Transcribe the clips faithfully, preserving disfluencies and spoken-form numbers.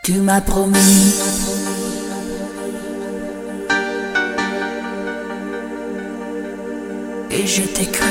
Tu m'as promis et je t'ai cru.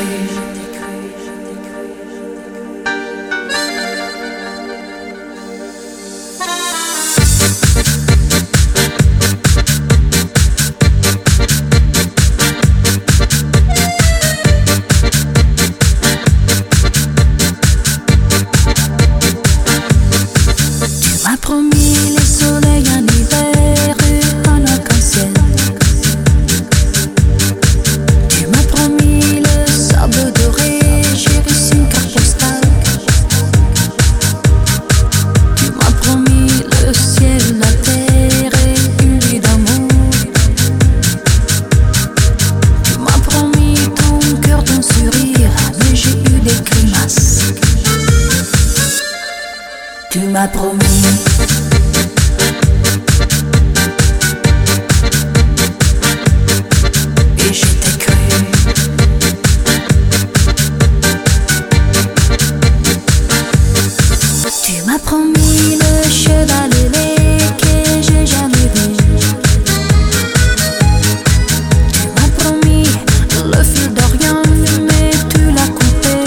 Tu m'as promis les soleils en hiver et en arc-en-ciel. Tu m'as promis le sable doré, j'ai reçu une carte postale. Tu m'as promis le ciel, la terre et une vie d'amour. Tu m'as promis ton cœur, ton sourire, mais j'ai eu des grimaces. Tu m'as promis et je t'ai cru. Tu m'as promis le cheval ailé que j'ai jamais vu. Tu m'as promis le fil d'Orient, mais tu l'as coupé.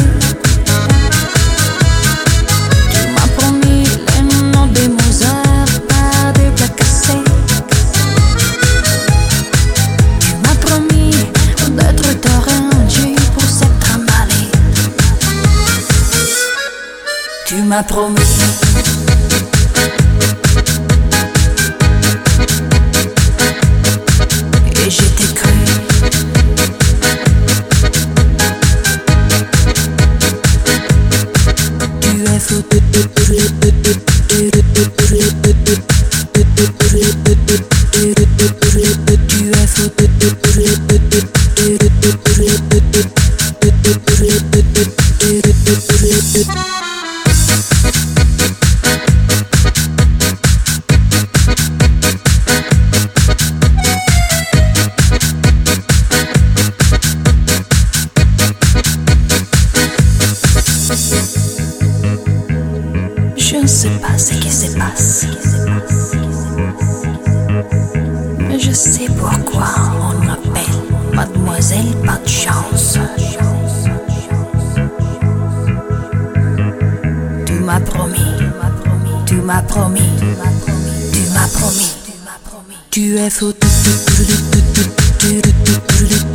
Tu m'as promis les noms des Mozart par des plats cassés. Tu m'as promis d'être terrain Dieu pour s'être trimballé. Tu m'as promis et je t'ai cru. Tu es fou. Tu es fou. Je ne sais pas ce qui se passe, mais je sais pourquoi on m'appelle Mademoiselle Pas de Chance. Tu m'as promis, tu m'as promis, tu m'as promis, tu es fou.